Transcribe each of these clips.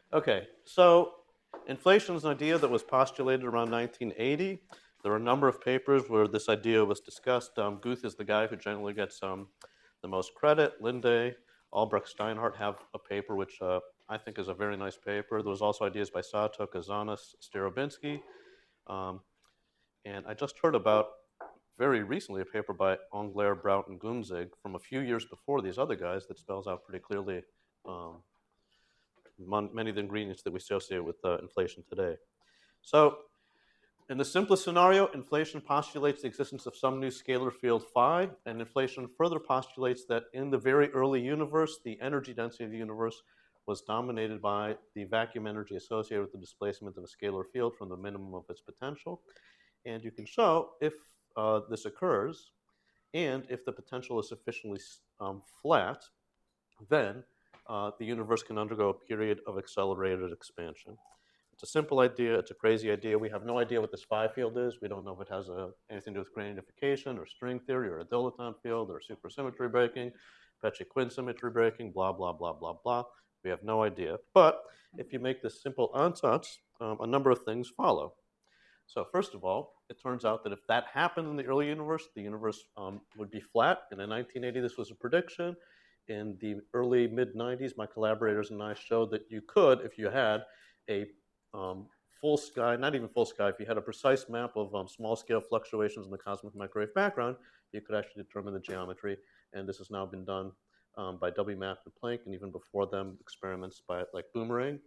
Okay, so inflation is an idea that was postulated around 1980. There are a number of papers where this idea was discussed. Guth is the guy who generally gets the most credit. Linde, Albrecht, Steinhardt have a paper which I think is a very nice paper. There was also ideas by Sato, Kazanis, Starobinsky. Um, and I just heard about very recently a paper by Engler, Braut, and Gunzig from a few years before these other guys that spells out pretty clearly um, many of the ingredients that we associate with inflation today. So, in the simplest scenario, inflation postulates the existence of some new scalar field phi, and inflation further postulates that in the very early universe, the energy density of the universe was dominated by the vacuum energy associated with the displacement of a scalar field from the minimum of its potential. And you can show if this occurs, and if the potential is sufficiently flat, then the universe can undergo a period of accelerated expansion. It's a simple idea. It's a crazy idea. We have no idea what this phi field is. We don't know if it has anything to do with granification or string theory or a dilaton field or supersymmetry breaking, Peccei-Quinn symmetry breaking, blah, blah, blah, blah, blah. We have no idea. But if you make this simple ansatz, a number of things follow. So first of all, it turns out that if that happened in the early universe, the universe would be flat. And in 1980, this was a prediction. In the early mid 90s, my collaborators and I showed that you could, if you had a full sky, not even full sky, if you had a precise map of small scale fluctuations in the cosmic microwave background, you could actually determine the geometry. And this has now been done by WMAP and Planck, and even before them, experiments by like Boomerang.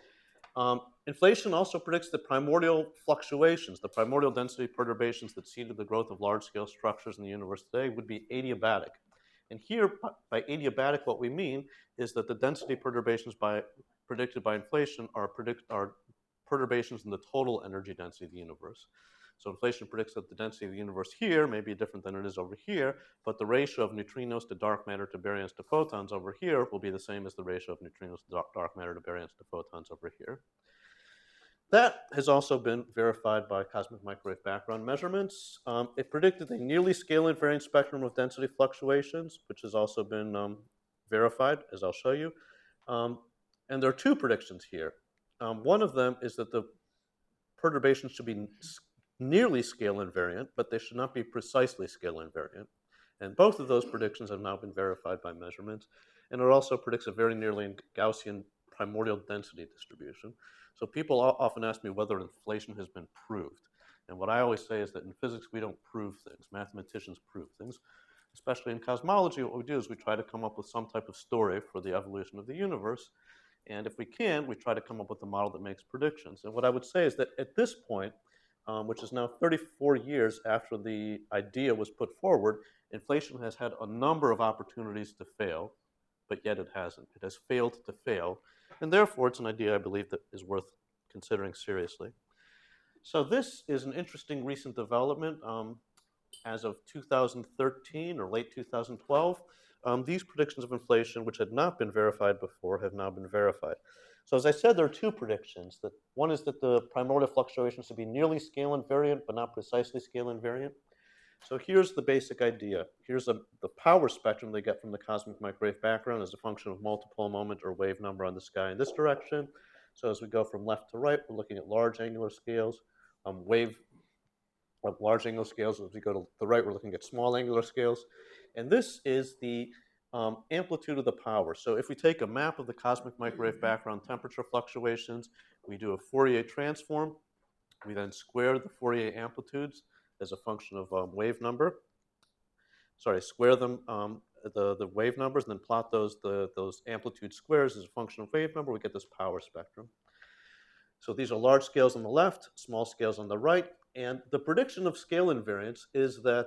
Inflation also predicts the primordial fluctuations, the primordial density perturbations that seeded the growth of large-scale structures in the universe today would be adiabatic. And here, by adiabatic, what we mean is that the density perturbations predicted by inflation are perturbations in the total energy density of the universe. So inflation predicts that the density of the universe here may be different than it is over here, but the ratio of neutrinos to dark matter to baryons to photons over here will be the same as the ratio of neutrinos to dark matter to baryons to photons over here. That has also been verified by cosmic microwave background measurements. It predicted a nearly scale invariant spectrum of density fluctuations, which has also been verified, as I'll show you. And there are two predictions here. One of them is that the perturbations should be nearly scale invariant, but they should not be precisely scale invariant. And both of those predictions have now been verified by measurements. And it also predicts a very nearly Gaussian primordial density distribution. So people often ask me whether inflation has been proved. And what I always say is that in physics, we don't prove things. Mathematicians prove things. Especially in cosmology, what we do is we try to come up with some type of story for the evolution of the universe. And if we can, we try to come up with a model that makes predictions. And what I would say is that at this point, which is now 34 years after the idea was put forward, inflation has had a number of opportunities to fail, but yet it hasn't. It has failed to fail, and therefore it's an idea I believe that is worth considering seriously. So this is an interesting recent development. As of 2013 or late 2012, these predictions of inflation, which had not been verified before, have now been verified. So as I said, there are two predictions. That one is that the primordial fluctuations should be nearly scale invariant, but not precisely scale invariant. So here's the basic idea. Here's the power spectrum they get from the cosmic microwave background as a function of multiple moment or wave number on the sky in this direction. So as we go from left to right, we're looking at large angular scales, wave of large angular scales. As we go to the right, we're looking at small angular scales. And this is the amplitude of the power. So if we take a map of the cosmic microwave background temperature fluctuations, we do a Fourier transform. We then square the Fourier amplitudes as a function of wave number. Sorry, square them, the wave numbers, and then plot those amplitude squares as a function of wave number. We get this power spectrum. So these are large scales on the left, small scales on the right. And the prediction of scale invariance is that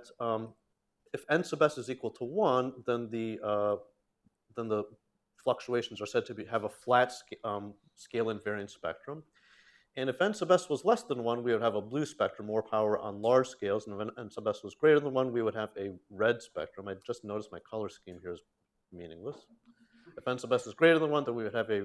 if n sub s is equal to 1, then the fluctuations are said to have a flat scale invariant spectrum. And if n sub s was less than 1, we would have a blue spectrum, more power on large scales. And if n sub s was greater than 1, we would have a red spectrum. I just noticed my color scheme here is meaningless. If n sub s is greater than 1, then we would have a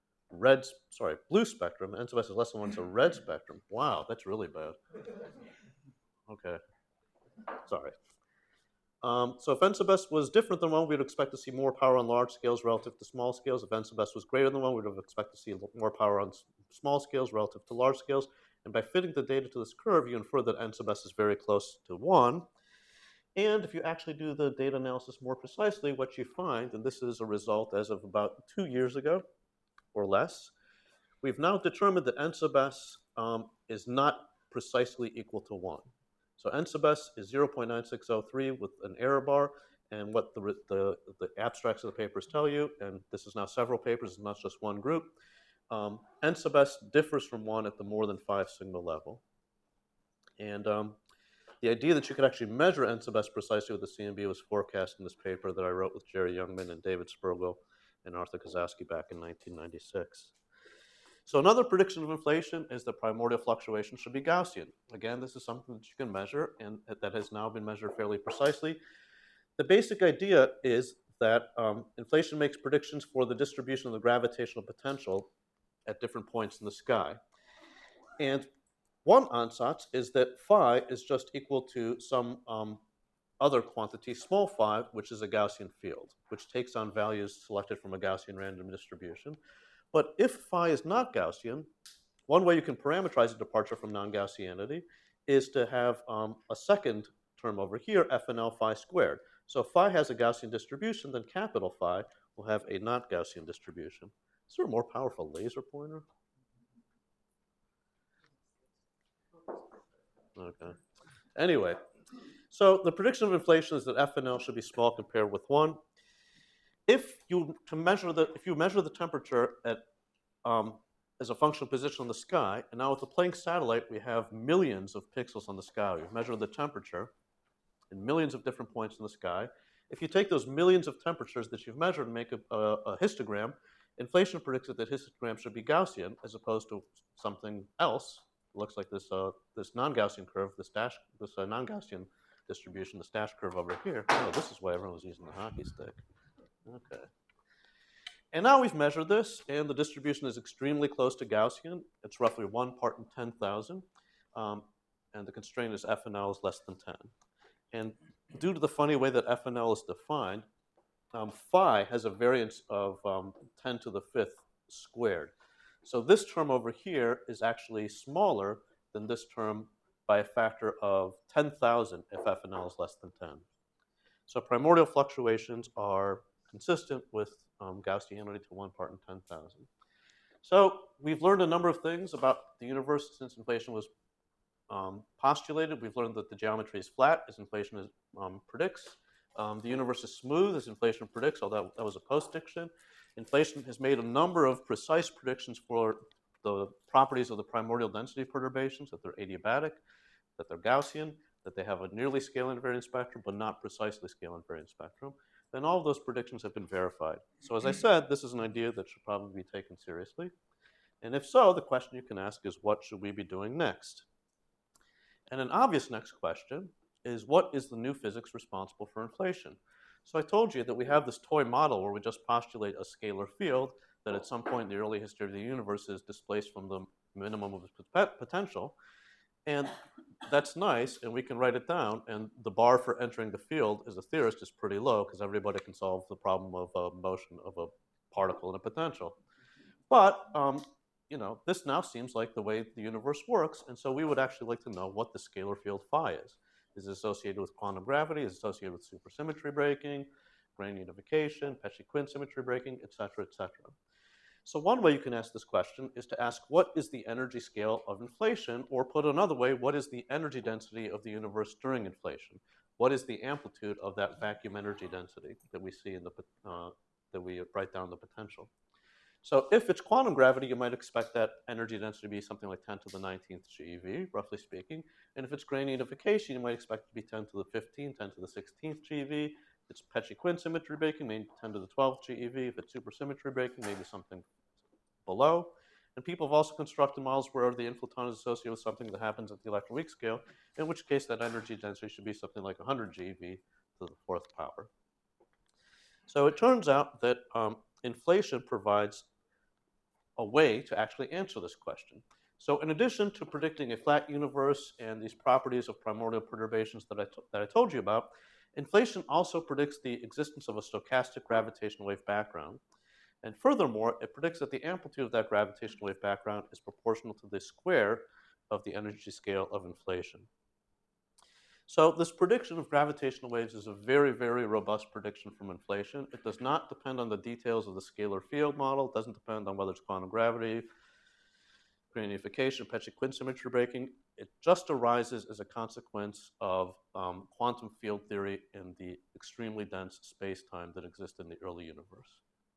blue spectrum. N sub s is less than 1, so red spectrum. Wow, that's really bad. Okay, sorry. So if n sub s was different than 1, we'd expect to see more power on large scales relative to small scales. If n sub s was greater than 1, we'd expect to see more power on small scales relative to large scales. And by fitting the data to this curve, you infer that n sub s is very close to 1. And if you actually do the data analysis more precisely, what you find, and this is a result as of about 2 years ago or less, we've now determined that n sub s is not precisely equal to 1. So n sub s is 0.9603 with an error bar, and what the abstracts of the papers tell you, and this is now several papers, it's not just one group, n sub s differs from 1 at the more than 5 sigma level. And the idea that you could actually measure n sub s precisely with the CMB was forecast in this paper that I wrote with Jerry Youngman and David Spergel and Arthur Kozowski back in 1996. So another prediction of inflation is that primordial fluctuation should be Gaussian. Again, this is something that you can measure and that has now been measured fairly precisely. The basic idea is that inflation makes predictions for the distribution of the gravitational potential at different points in the sky. And one ansatz is that phi is just equal to some other quantity, small phi, which is a Gaussian field, which takes on values selected from a Gaussian random distribution. But if phi is not Gaussian, one way you can parameterize a departure from non-Gaussianity is to have a second term over here, FNL phi squared. So if phi has a Gaussian distribution, then capital phi will have a not Gaussian distribution. Is there a more powerful laser pointer? Okay. Anyway, so the prediction of inflation is that FNL should be small compared with 1. If you measure the temperature at as a function of position on the sky, and now with the Planck satellite, we have millions of pixels on the sky. We've measured the temperature in millions of different points in the sky. If you take those millions of temperatures that you've measured and make a histogram, inflation predicts that histogram should be Gaussian as opposed to something else. It looks like this non-Gaussian curve, this non-Gaussian distribution, this dash curve over here. Oh, this is why everyone was using the hockey stick. Okay. And now we've measured this, and the distribution is extremely close to Gaussian. It's roughly 1 part in 10,000, and the constraint is FNL is less than 10. And due to the funny way that FNL is defined, phi has a variance of 10 to the 5th squared. So this term over here is actually smaller than this term by a factor of 10,000 if FNL is less than 10. So primordial fluctuations are consistent with Gaussianity to 1 part in 10,000. So we've learned a number of things about the universe since inflation was postulated. We've learned that the geometry is flat as inflation predicts. The universe is smooth as inflation predicts, although that was a post-diction. Inflation has made a number of precise predictions for the properties of the primordial density perturbations, that they're adiabatic, that they're Gaussian, that they have a nearly scale invariant spectrum, but not precisely scale invariant spectrum. Then all of those predictions have been verified. So as I said, this is an idea that should probably be taken seriously. And if so, the question you can ask is, what should we be doing next? And an obvious next question is, what is the new physics responsible for inflation? So I told you that we have this toy model where we just postulate a scalar field that at some point in the early history of the universe is displaced from the minimum of its potential. And that's nice, and we can write it down, and the bar for entering the field as a theorist is pretty low because everybody can solve the problem of motion of a particle in a potential. But this now seems like the way the universe works, and so we would actually like to know what the scalar field phi is. Is it associated with quantum gravity? Is it associated with supersymmetry breaking, grain unification, Pesce-Quinn symmetry breaking, et cetera, et cetera? So one way you can ask this question is to ask, what is the energy scale of inflation? Or put another way, what is the energy density of the universe during inflation? What is the amplitude of that vacuum energy density that we see in that we write down the potential? So if it's quantum gravity, you might expect that energy density to be something like 10 to the 19th GeV, roughly speaking. And if it's grain unification, you might expect it to be 10 to the 15th, 10 to the 16th GeV. If it's Pesce-Quinn symmetry breaking, maybe 10 to the 12th GeV. If it's supersymmetry breaking, maybe something below. And people have also constructed models where the inflaton is associated with something that happens at the electron-weak scale, in which case that energy density should be something like 100 GeV to the 4th power. So it turns out that inflation provides a way to actually answer this question. So in addition to predicting a flat universe and these properties of primordial perturbations that I told you about, Inflation also predicts the existence of a stochastic gravitational wave background. And furthermore, it predicts that the amplitude of that gravitational wave background is proportional to the square of the energy scale of inflation. So this prediction of gravitational waves is a very, very robust prediction from inflation. It does not depend on the details of the scalar field model. It doesn't depend on whether it's quantum gravity, granification, Peccei-Quinn symmetry breaking. It just arises as a consequence of quantum field theory in the extremely dense space-time that exists in the early universe.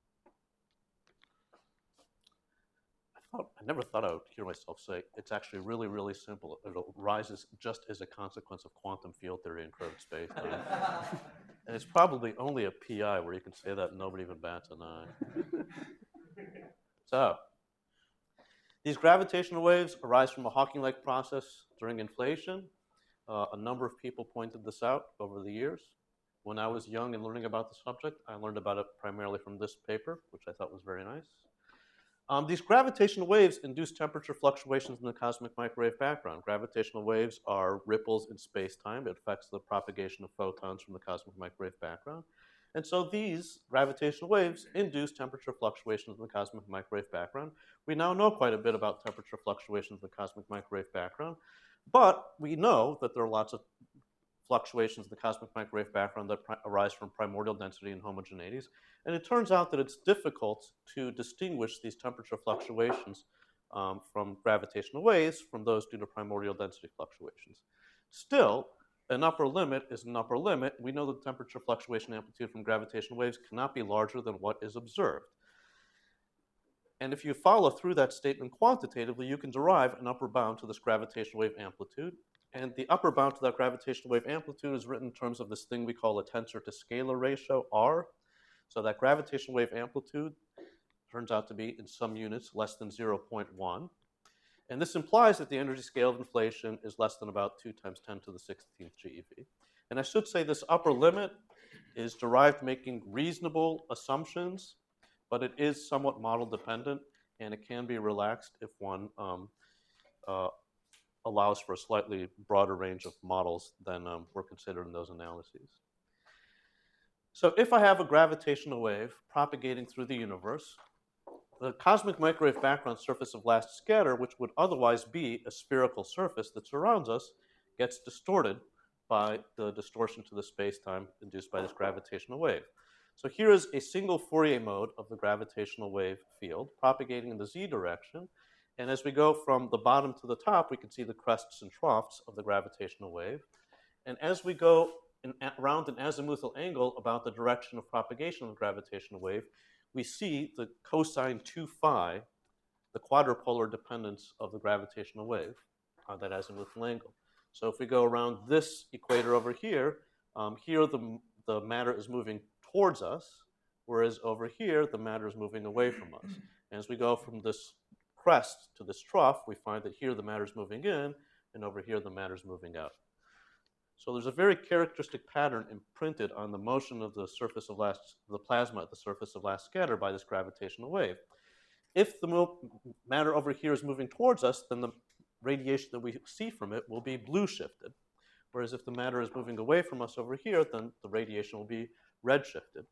I never thought I would hear myself say it's actually really, really simple. It arises just as a consequence of quantum field theory in curved space-time. And it's probably only a PI where you can say that and nobody even bats an eye. So, these gravitational waves arise from a Hawking-like process during inflation. A number of people pointed this out over the years. When I was young and learning about the subject, I learned about it primarily from this paper, which I thought was very nice. These gravitational waves induce temperature fluctuations in the cosmic microwave background. Gravitational waves are ripples in space-time. It affects the propagation of photons from the cosmic microwave background. And so these gravitational waves induce temperature fluctuations in the cosmic microwave background. We now know quite a bit about temperature fluctuations in the cosmic microwave background, but we know that there are lots of fluctuations in the cosmic microwave background that arise from primordial density and homogeneities. And it turns out that it's difficult to distinguish these temperature fluctuations from gravitational waves from those due to primordial density fluctuations. Still, an upper limit is an upper limit. We know that the temperature fluctuation amplitude from gravitational waves cannot be larger than what is observed. And if you follow through that statement quantitatively, you can derive an upper bound to this gravitational wave amplitude. And the upper bound to that gravitational wave amplitude is written in terms of this thing we call a tensor to scalar ratio, R. So that gravitational wave amplitude turns out to be, in some units, less than 0.1. And this implies that the energy scale of inflation is less than about 2 times 10 to the 16th GeV. And I should say this upper limit is derived making reasonable assumptions, but it is somewhat model dependent, and it can be relaxed if one allows for a slightly broader range of models than were considered in those analyses. So if I have a gravitational wave propagating through the universe, the cosmic microwave background surface of last scatter, which would otherwise be a spherical surface that surrounds us, gets distorted by the distortion to the space-time induced by this gravitational wave. So here is a single Fourier mode of the gravitational wave field propagating in the z direction. And as we go from the bottom to the top, we can see the crests and troughs of the gravitational wave. And as we go around an azimuthal angle about the direction of propagation of the gravitational wave, we see the cosine 2 phi, the quadrupolar dependence of the gravitational wave on that azimuthal angle. So if we go around this equator over here, here the matter is moving towards us, whereas over here the matter is moving away from us. And as we go from this crest to this trough, we find that here the matter is moving in, and over here the matter is moving out. So there's a very characteristic pattern imprinted on the motion of the surface of the plasma at the surface of last scatter by this gravitational wave. If the matter over here is moving towards us, then the radiation that we see from it will be blue shifted. Whereas if the matter is moving away from us over here, then the radiation will be red shifted.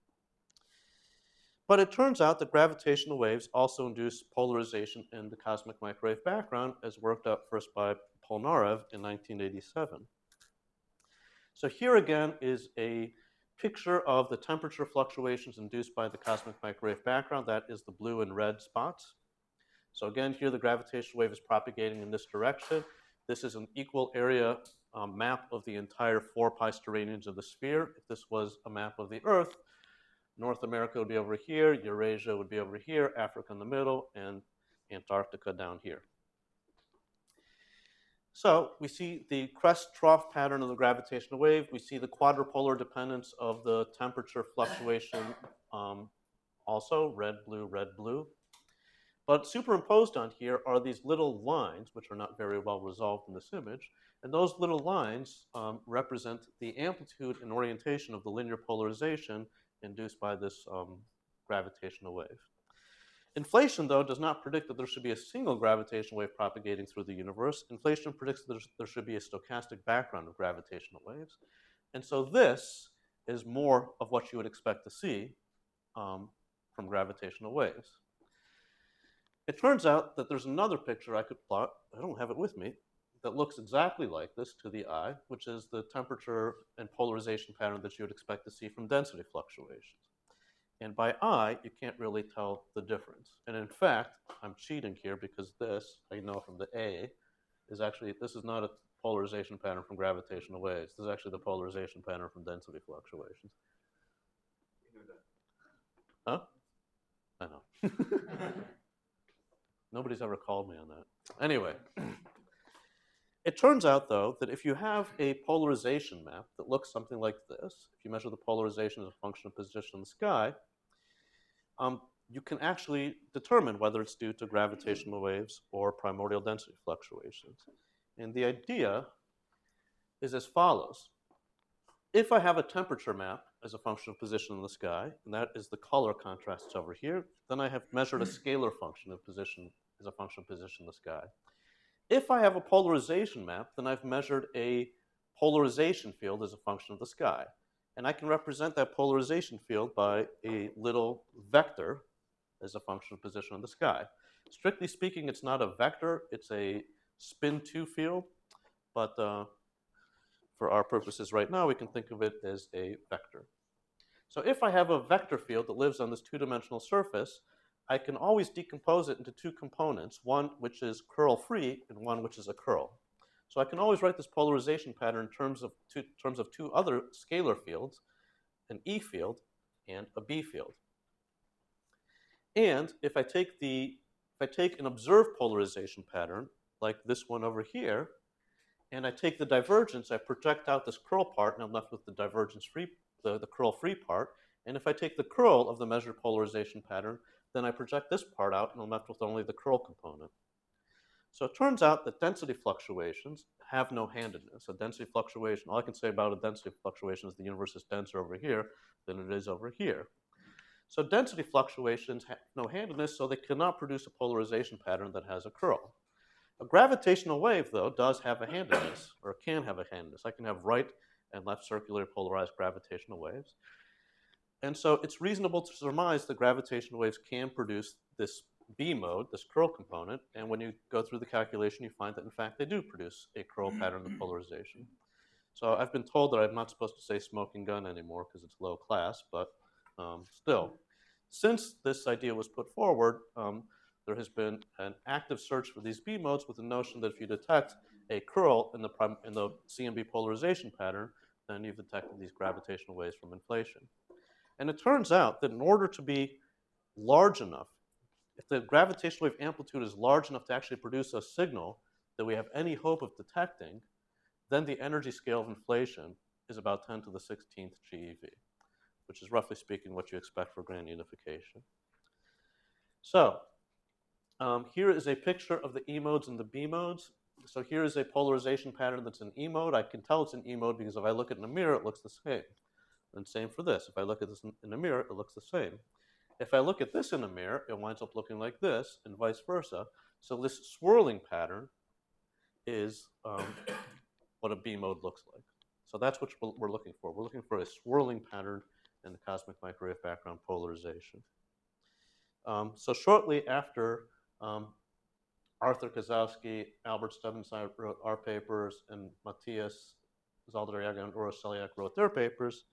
But it turns out that gravitational waves also induce polarization in the cosmic microwave background, as worked out first by Polnareff in 1987. So here again is a picture of the temperature fluctuations induced by the cosmic microwave background. That is the blue and red spots. So again, here the gravitational wave is propagating in this direction. This is an equal area map of the entire 4 pi steranians of the sphere. If this was a map of the Earth, North America would be over here, Eurasia would be over here, Africa in the middle, and Antarctica down here. So we see the crest-trough pattern of the gravitational wave. We see the quadrupolar dependence of the temperature fluctuation also, red, blue. But superimposed on here are these little lines, which are not very well resolved in this image. And those little lines represent the amplitude and orientation of the linear polarization induced by this gravitational wave. Inflation, though, does not predict that there should be a single gravitational wave propagating through the universe. Inflation predicts that there should be a stochastic background of gravitational waves. And so this is more of what you would expect to see from gravitational waves. It turns out that there's another picture I could plot, I don't have it with me, that looks exactly like this to the eye, which is the temperature and polarization pattern that you would expect to see from density fluctuations. And by eye, you can't really tell the difference. And in fact, I'm cheating here because this, I know from the A, is actually, this is not a polarization pattern from gravitational waves. This is actually the polarization pattern from density fluctuations. Huh? I know. Nobody's ever called me on that. Anyway, it turns out, though, that if you have a polarization map that looks something like this, if you measure the polarization as a function of position in the sky, you can actually determine whether it's due to gravitational waves or primordial density fluctuations. And the idea is as follows. If I have a temperature map as a function of position in the sky, and that is the color contrasts over here, then I have measured a scalar function of position as a function of position in the sky. If I have a polarization map, then I've measured a polarization field as a function of the sky. And I can represent that polarization field by a little vector as a function of position in the sky. Strictly speaking, it's not a vector, it's a spin-2 field, but for our purposes right now, we can think of it as a vector. So if I have a vector field that lives on this two-dimensional surface, I can always decompose it into two components, one which is curl-free and one which is a curl. So I can always write this polarization pattern in terms of two other scalar fields, an E field and a B field. And if I take an observed polarization pattern, like this one over here, and I take the divergence, I project out this curl part, and I'm left with the divergence-free, the curl-free part. And if I take the curl of the measured polarization pattern, then I project this part out, and I'm left with only the curl component. So it turns out that density fluctuations have no handedness. A density fluctuation, all I can say about a density fluctuation is the universe is denser over here than it is over here. So density fluctuations have no handedness, so they cannot produce a polarization pattern that has a curl. A gravitational wave, though, does have a handedness, or can have a handedness. I can have right and left circular polarized gravitational waves. And so it's reasonable to surmise that gravitational waves can produce this B mode, this curl component, and when you go through the calculation, you find that, in fact, they do produce a curl pattern of polarization. So I've been told that I'm not supposed to say smoking gun anymore because it's low class, but still. Since this idea was put forward, there has been an active search for these B modes with the notion that if you detect a curl in the CMB polarization pattern, then you've detected these gravitational waves from inflation. And it turns out that in order to be large enough, if the gravitational wave amplitude is large enough to actually produce a signal that we have any hope of detecting, then the energy scale of inflation is about 10 to the 16th GeV, which is roughly speaking what you expect for grand unification. So here is a picture of the E modes and the B modes. So here is a polarization pattern that's in E mode. I can tell it's in E mode because if I look at it in a mirror, it looks the same. And same for this. If I look at this in a mirror, it looks the same. If I look at this in a mirror, it winds up looking like this, and vice versa. So this swirling pattern is what a B mode looks like. So that's what we're looking for. We're looking for a swirling pattern in the cosmic microwave background polarization. So shortly after Arthur Kozlowski, Albert Stefansson wrote our papers, and Matthias Zaldariaga and Uros Celiak wrote their papers,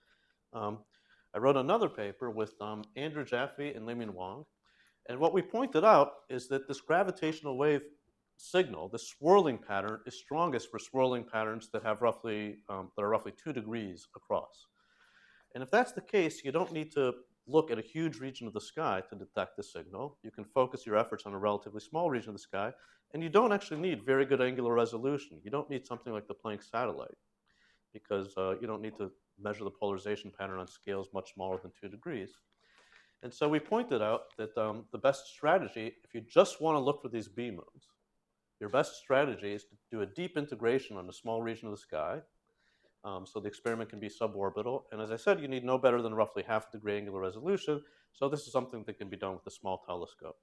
I wrote another paper with Andrew Jaffe and Limin Wang. And what we pointed out is that this gravitational wave signal, the swirling pattern, is strongest for swirling patterns that have roughly, that are roughly 2 degrees across. And if that's the case, you don't need to look at a huge region of the sky to detect the signal. You can focus your efforts on a relatively small region of the sky, and you don't actually need very good angular resolution. You don't need something like the Planck satellite, because you don't need to measure the polarization pattern on scales much smaller than 2 degrees. And so we pointed out that the best strategy, if you just want to look for these B modes, your best strategy is to do a deep integration on a small region of the sky, so the experiment can be suborbital. And as I said, you need no better than roughly half a degree angular resolution, so this is something that can be done with a small telescope.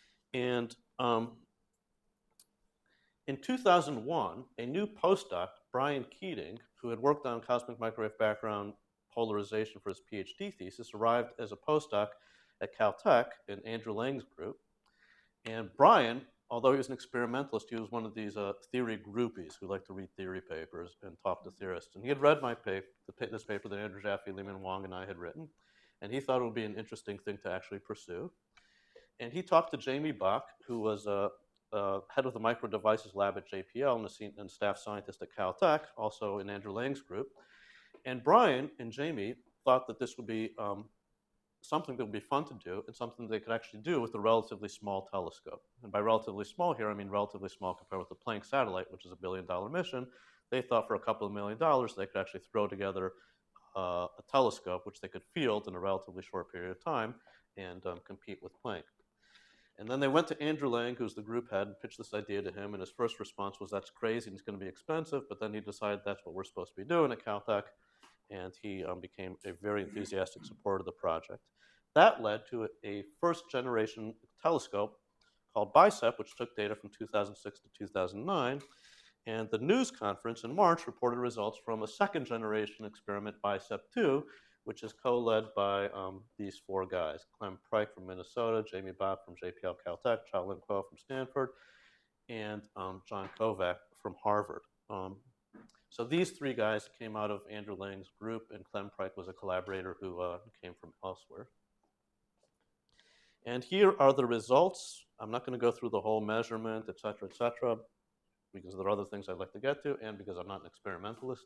And in 2001, a new postdoc Brian Keating, who had worked on cosmic microwave background polarization for his PhD thesis, arrived as a postdoc at Caltech in Andrew Lang's group. And Brian, although he was an experimentalist, he was one of these theory groupies who like to read theory papers and talk to theorists. And he had read my paper, this paper that Andrew Jaffe, Leeman Wang, and I had written, and he thought it would be an interesting thing to actually pursue. And he talked to Jamie Bach, who was head of the micro devices lab at JPL and staff scientist at Caltech, also in Andrew Lang's group. And Brian and Jamie thought that this would be something that would be fun to do and something they could actually do with a relatively small telescope. And by relatively small here, I mean relatively small compared with the Planck satellite, which is a $1 billion mission. They thought for a couple of $1 million, they could actually throw together a telescope which they could field in a relatively short period of time and compete with Planck. And then they went to Andrew Lang, who's the group head, and pitched this idea to him. And his first response was, "That's crazy and it's going to be expensive." But then he decided that's what we're supposed to be doing at Caltech. And he became a very enthusiastic supporter of the project. That led to a first generation telescope called BICEP, which took data from 2006 to 2009. And the news conference in March reported results from a second generation experiment, BICEP-2, which is co-led by these four guys: Clem Pryke from Minnesota, Jamie Bach from JPL Caltech, Xiaolin Kuo from Stanford, and John Kovac from Harvard. So these three guys came out of Andrew Lang's group, and Clem Pryke was a collaborator who came from elsewhere. And here are the results. I'm not going to go through the whole measurement, et cetera, because there are other things I'd like to get to, and because I'm not an experimentalist.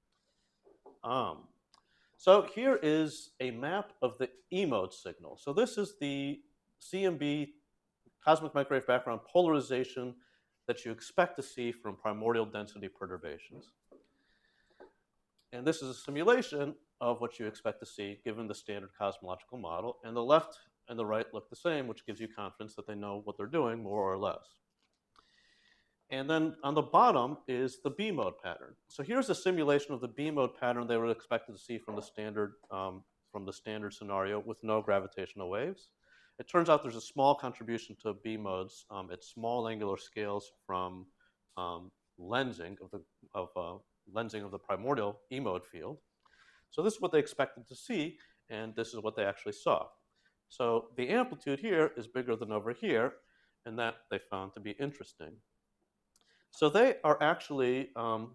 So here is a map of the E-mode signal. So this is the CMB, cosmic microwave background polarization, that you expect to see from primordial density perturbations. And this is a simulation of what you expect to see given the standard cosmological model. And the left and the right look the same, which gives you confidence that they know what they're doing, more or less. And then on the bottom is the B-mode pattern. So here's a simulation of the B-mode pattern they were expected to see from the standard scenario with no gravitational waves. It turns out there's a small contribution to B-modes at small angular scales from lensing of the primordial E-mode field. So this is what they expected to see, and this is what they actually saw. So the amplitude here is bigger than over here, and that they found to be interesting. So they are actually,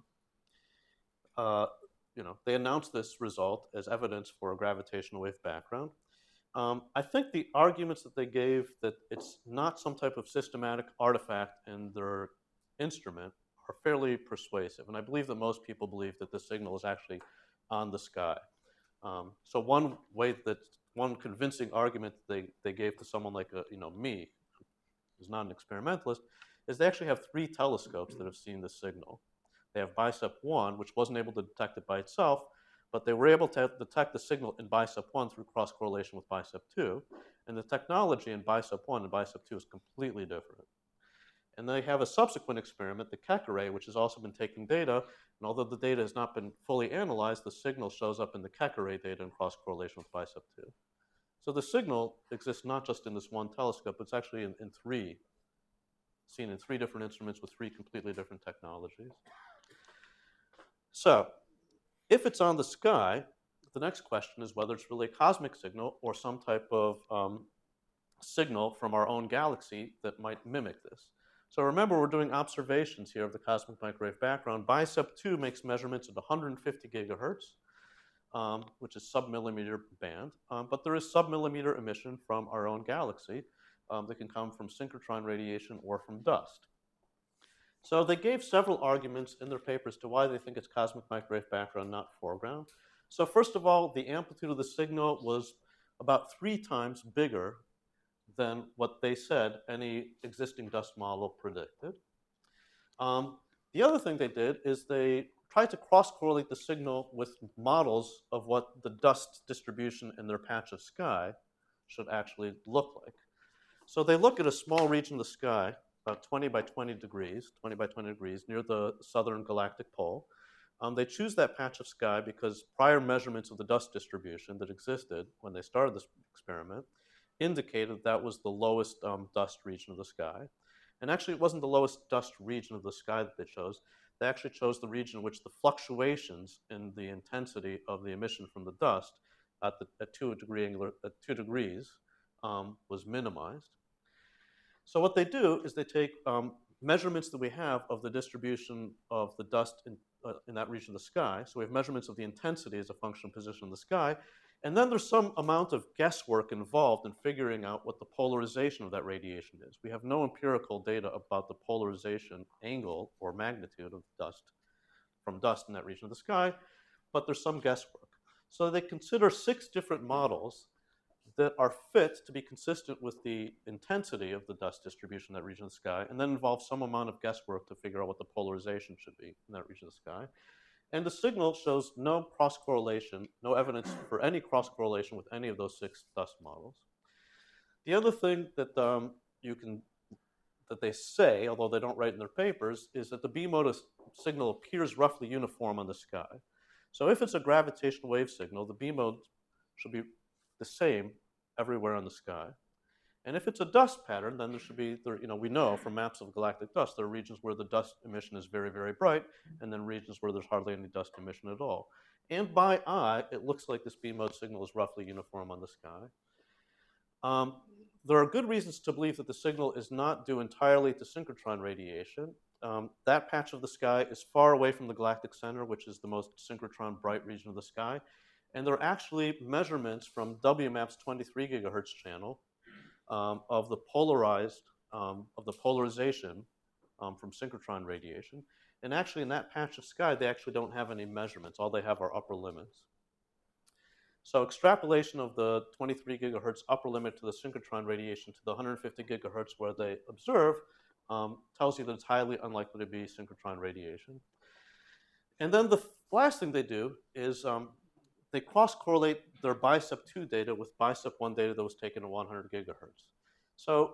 they announced this result as evidence for a gravitational wave background. I think the arguments that they gave that it's not some type of systematic artifact in their instrument are fairly persuasive. And I believe that most people believe that the signal is actually on the sky. So one convincing argument they gave to someone like me, who's not an experimentalist, is they actually have 3 telescopes that have seen the signal. They have BICEP-1, which wasn't able to detect it by itself, but they were able to detect the signal in BICEP-1 through cross-correlation with BICEP-2. And the technology in BICEP-1 and BICEP-2 is completely different. And they have a subsequent experiment, the Keck array, which has also been taking data. And although the data has not been fully analyzed, the signal shows up in the Keck array data in cross-correlation with BICEP-2. So the signal exists not just in this one telescope, it's actually in 3, seen in 3 different instruments with 3 completely different technologies. So if it's on the sky, the next question is whether it's really a cosmic signal or some type of signal from our own galaxy that might mimic this. So remember, we're doing observations here of the cosmic microwave background. BICEP-2 makes measurements at 150 gigahertz, which is sub-millimeter band. But there is sub-millimeter emission from our own galaxy that can come from synchrotron radiation or from dust. So they gave several arguments in their papers to why they think it's cosmic microwave background, not foreground. So first of all, the amplitude of the signal was about 3 times bigger than what they said any existing dust model predicted. The other thing they did is they tried to cross-correlate the signal with models of what the dust distribution in their patch of sky should actually look like. So they look at a small region of the sky, about 20 by 20 degrees near the southern galactic pole. They choose that patch of sky because prior measurements of the dust distribution that existed when they started this experiment indicated that was the lowest dust region of the sky. And actually, it wasn't the lowest dust region of the sky that they chose. they actually chose the region in which the fluctuations in the intensity of the emission from the dust at 2 degrees was minimized. So what they do is they take measurements that we have of the distribution of the dust in that region of the sky. So we have measurements of the intensity as a function of position in the sky. And then there's some amount of guesswork involved in figuring out what the polarization of that radiation is. We have no empirical data about the polarization angle or magnitude of dust from dust in that region of the sky, but there's some guesswork. So they consider 6 different models that are fit to be consistent with the intensity of the dust distribution in that region of the sky, and then involve some amount of guesswork to figure out what the polarization should be in that region of the sky. And the signal shows no cross-correlation, no evidence for any cross-correlation with any of those 6 dust models. The other thing that that they say, although they don't write in their papers, is that the B-mode signal appears roughly uniform on the sky. So if it's a gravitational wave signal, the B-mode should be the same everywhere on the sky. And if it's a dust pattern, then there should be, we know from maps of galactic dust, there are regions where the dust emission is very, very bright, and then regions where there's hardly any dust emission at all. And by eye, it looks like this B-mode signal is roughly uniform on the sky. There are good reasons to believe that the signal is not due entirely to synchrotron radiation. That patch of the sky is far away from the galactic center, which is the most synchrotron bright region of the sky. And there are actually measurements from WMAP's 23 gigahertz channel of the polarization from synchrotron radiation. And actually in that patch of sky, they actually don't have any measurements. All they have are upper limits. So extrapolation of the 23 gigahertz upper limit to the synchrotron radiation to the 150 gigahertz where they observe tells you that it's highly unlikely to be synchrotron radiation. And then the last thing they do is they cross-correlate their BICEP2 data with BICEP1 data that was taken at 100 gigahertz. So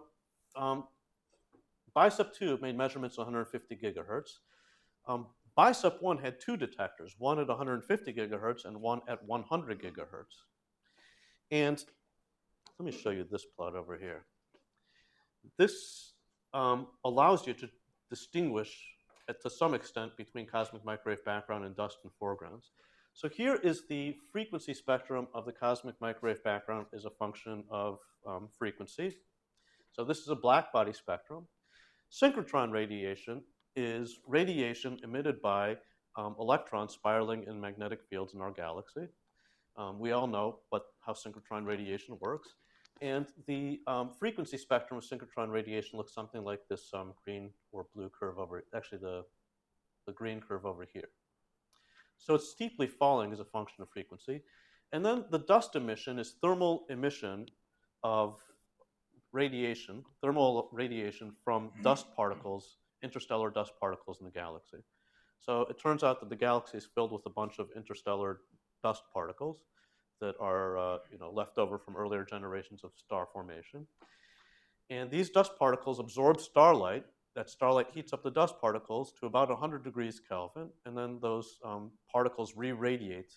BICEP2 made measurements at 150 gigahertz. BICEP1 had 2 detectors, one at 150 gigahertz and one at 100 gigahertz. And let me show you this plot over here. This allows you to distinguish, to some extent, between cosmic microwave background and dust and foregrounds. So here is the frequency spectrum of the cosmic microwave background as a function of frequency. So this is a black body spectrum. Synchrotron radiation is radiation emitted by electrons spiraling in magnetic fields in our galaxy. We all know how synchrotron radiation works. And the frequency spectrum of synchrotron radiation looks something like this green or blue curve over, actually the green curve over here. So it's steeply falling as a function of frequency. And then the dust emission is thermal emission of radiation, thermal radiation from dust particles, interstellar dust particles in the galaxy. So it turns out that the galaxy is filled with a bunch of interstellar dust particles that are left over from earlier generations of star formation. And these dust particles absorb starlight. That starlight heats up the dust particles to about 100 degrees Kelvin, and then those particles re-radiate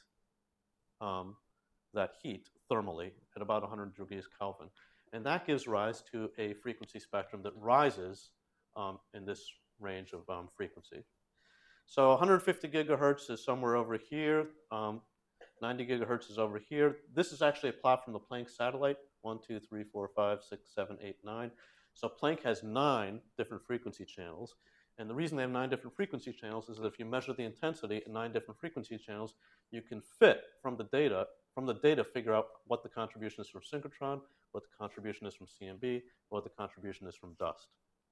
that heat thermally at about 100 degrees Kelvin. And that gives rise to a frequency spectrum that rises in this range of frequency. So 150 gigahertz is somewhere over here. 90 gigahertz is over here. This is actually a plot from the Planck satellite, 1, 2, 3, 4, 5, 6, 7, 8, 9. So Planck has 9 different frequency channels. And the reason they have 9 different frequency channels is that if you measure the intensity in 9 different frequency channels, you can fit from the data, figure out what the contribution is from synchrotron, what the contribution is from CMB, what the contribution is from dust.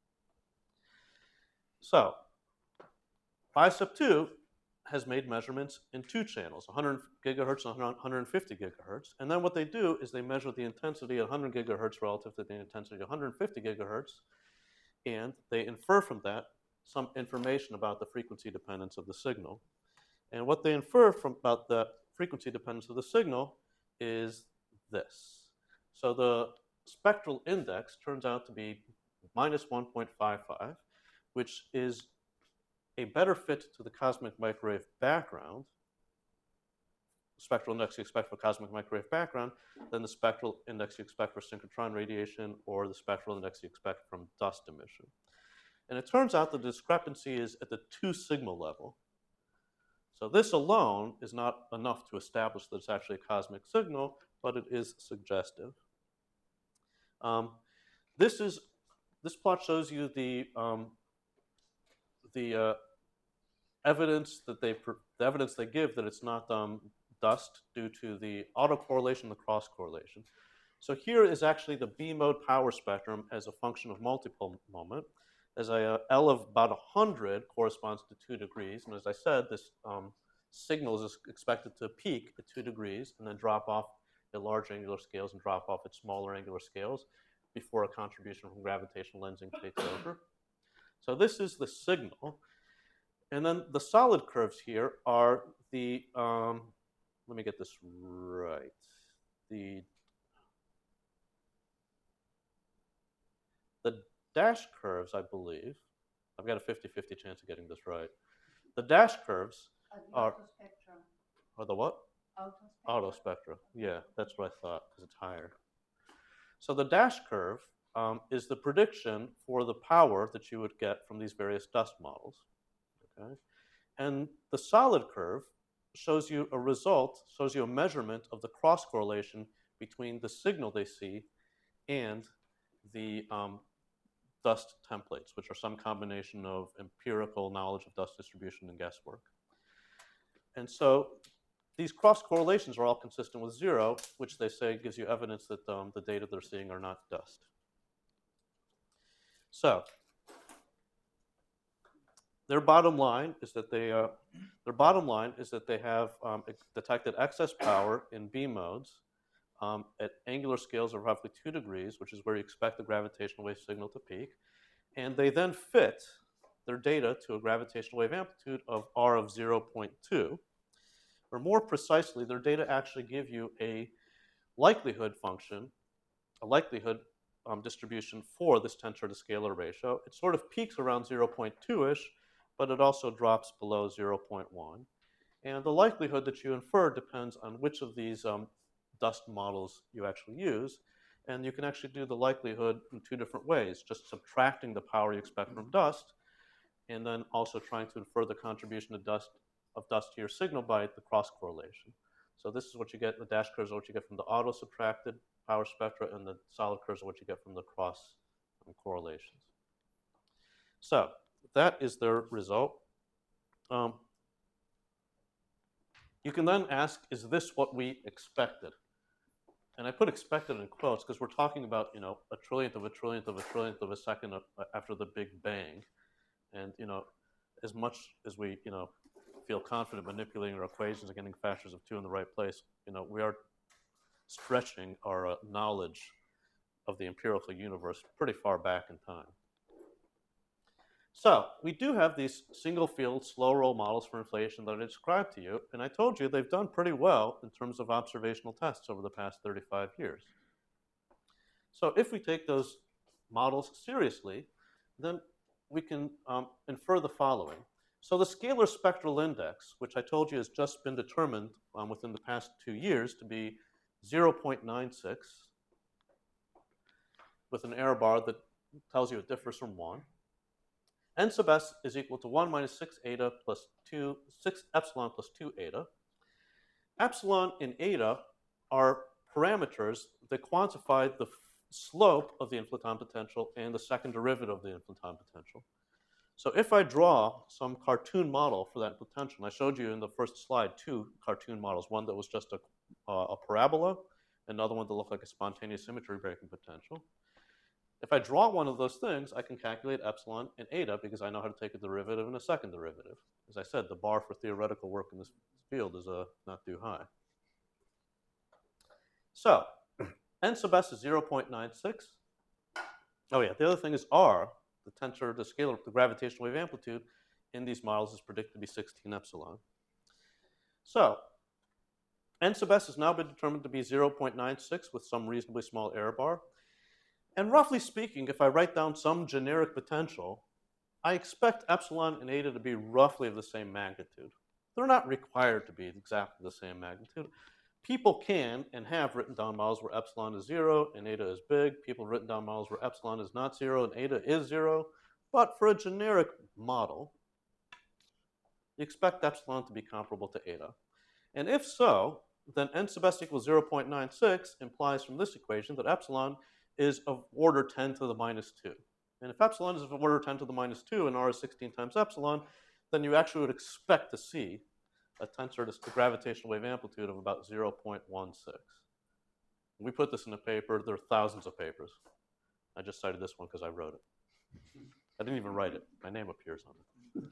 So BICEP2 has made measurements in 2 channels, 100 gigahertz and 150 gigahertz. And then what they do is they measure the intensity at 100 gigahertz relative to the intensity at 150 gigahertz, and they infer from that some information about the frequency dependence of the signal. And what they infer about the frequency dependence of the signal is this. So the spectral index turns out to be minus 1.55, which is a better fit to the cosmic microwave background, spectral index you expect for cosmic microwave background, than the spectral index you expect for synchrotron radiation or the spectral index you expect from dust emission. And it turns out the discrepancy is at the 2 sigma level. So this alone is not enough to establish that it's actually a cosmic signal, but it is suggestive. This plot shows you the evidence that the evidence they give that it's not dust due to the autocorrelation and the cross correlation. So here is actually the B mode power spectrum as a function of multipole moment. As L of about 100 corresponds to 2 degrees, and as I said, this signal is expected to peak at 2 degrees and then drop off at large angular scales and drop off at smaller angular scales before a contribution from gravitational lensing takes over. So this is the signal. And then the solid curves here are the, let me get this right, the dash curves, I believe, I've got a 50-50 chance of getting this right. The dash curves are the what? Autospectra. Yeah, that's what I thought, because it's higher. So the dash curve is the prediction for the power that you would get from these various dust models. Okay? And the solid curve shows you a result, shows you a measurement of the cross correlation between the signal they see and the dust templates, which are some combination of empirical knowledge of dust distribution and guesswork. And so these cross correlations are all consistent with 0, which they say gives you evidence that the data they're seeing are not dust. So their bottom line is that they have detected excess power in B modes at angular scales of roughly 2 degrees, which is where you expect the gravitational wave signal to peak. And they then fit their data to a gravitational wave amplitude of R of 0.2. Or more precisely, their data actually give you a likelihood function, a likelihood distribution for this tensor to scalar ratio. It sort of peaks around 0.2-ish, but it also drops below 0.1. And the likelihood that you infer depends on which of these dust models you actually use. And you can actually do the likelihood in 2 different ways, just subtracting the power you expect from dust, and then also trying to infer the contribution of dust to your signal by the cross correlation. So this is what you get, the dash curves are what you get from the auto-subtracted power spectra, and the solid curves are what you get from the cross correlations. So that is their result. You can then ask, is this what we expected? And I put expected in quotes because we're talking about, a trillionth of a trillionth of a trillionth of a second after the Big Bang. And, as much as we, feel confident manipulating our equations and getting factors of 2 in the right place, we are stretching our knowledge of the empirical universe pretty far back in time. So we do have these single field slow roll models for inflation that I described to you, and I told you they've done pretty well in terms of observational tests over the past 35 years. So if we take those models seriously, then we can infer the following. So the scalar spectral index, which I told you has just been determined within the past 2 years to be 0.96 with an error bar that tells you it differs from 1. N sub s is equal to 1 minus 6 eta plus 6 epsilon plus 2 eta. Epsilon and eta are parameters that quantify the slope of the inflaton potential and the second derivative of the inflaton potential. So if I draw some cartoon model for that potential, and I showed you in the first slide 2 cartoon models, one that was just a parabola, another one that looked like a spontaneous symmetry breaking potential. If I draw one of those things, I can calculate epsilon and eta because I know how to take a derivative and a second derivative. As I said, the bar for theoretical work in this field is not too high. So n sub s is 0.96. Oh yeah, the other thing is r, the tensor, the scalar, the gravitational wave amplitude in these models is predicted to be 16 epsilon. So n sub s has now been determined to be 0.96 with some reasonably small error bar. And roughly speaking, if I write down some generic potential, I expect epsilon and eta to be roughly of the same magnitude. They're not required to be exactly the same magnitude. People can and have written down models where epsilon is 0 and eta is big. People have written down models where epsilon is not 0 and eta is 0. But for a generic model, you expect epsilon to be comparable to eta. And if so, then n sub s equals 0.96 implies from this equation that epsilon is of order 10 to the minus 2. And if epsilon is of order 10 to the minus 2 and r is 16 times epsilon, then you actually would expect to see a tensor to gravitational wave amplitude of about 0.16. We put this in a paper. There are thousands of papers. I just cited this one because I wrote it. I didn't even write it. My name appears on it.